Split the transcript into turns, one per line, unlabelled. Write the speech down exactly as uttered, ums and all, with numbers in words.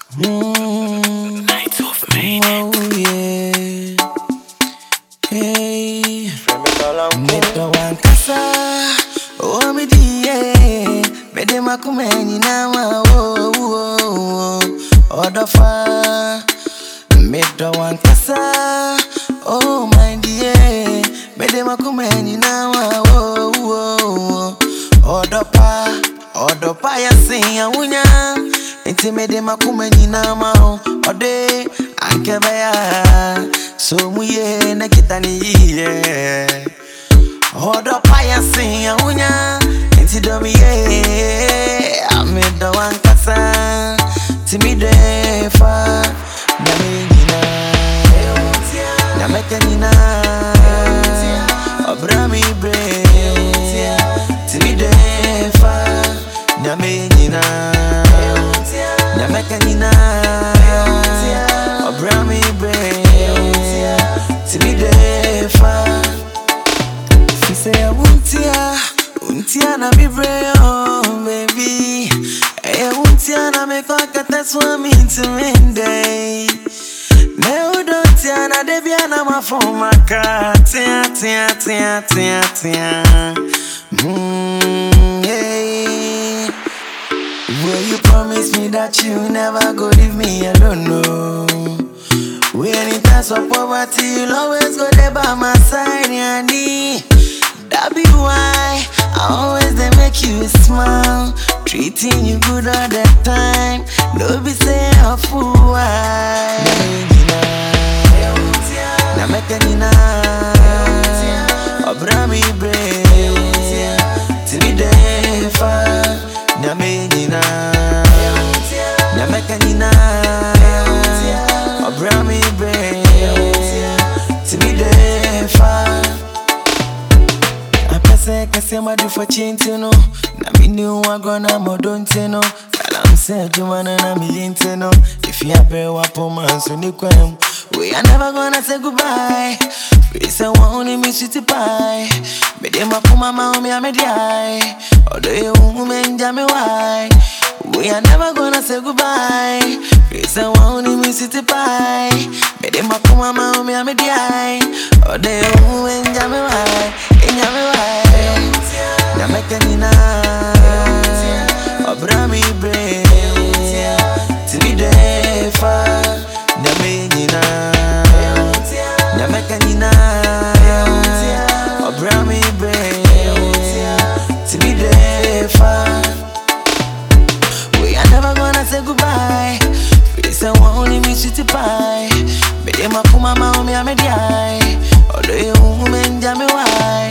Mm.
Night of Main.
Oh yeah. Hey. Medo wankasa. Oh me die. Mede makumeni na ma oh oh. Odofa. Medo wankasa. Oh my dear. Mede makumeni na ma oh oh. Odopa. Odopa ya sin awunya. Inti mede makumeni na ma oh. Ode ankebaya. So muye na kitani ye. Odopa ya sin awunya. Inti domi ye. Amedo wankasa. Timi defa. Nami nina. Nameke nina. Obrami bre. Timi defa. Nami nina. Nameke nina. Obrami bre. Timi defa. She say I won't ya. Untia na mi bre oh baby. I won't ya na me kwaka teswa mi intimende. Me don't ya na debia na mafoma ka. Tia tia tia tia tia. Hmm yeah. Will you promise me that you never go leave me alone? No. When in times of poverty, you'll always go there by my side, yani. That be why I always they make you smile, treating you good all the time. Don't be saying a fool. Why? Na make nina, Obrami bre, Timi defa. Na me nina, na make nina, Obrami bre, Timi defa. Say kasi madu for chintino. Na mi ni wagona modontino. Kala mse jumana na milintino. If you have a wapo man so ni kwem. We are never gonna say goodbye. We say one only me sweetie pie. Me de makuma ma umi amedi ai. Odo ye umume njame why. We are never gonna say goodbye. We say one only me sweetie pie. Me de makuma ma umi amedi ai. Odo ye umume njame why. Njame why. Nameke nina, Obrami bre, Timi defa. Name nina, Nameke nina, Obrami bre, Timi defa. We are never gonna say goodbye. We say one only me sweetie pie. Me de makuma ma umi amedi ai. Odo ye umume njame why.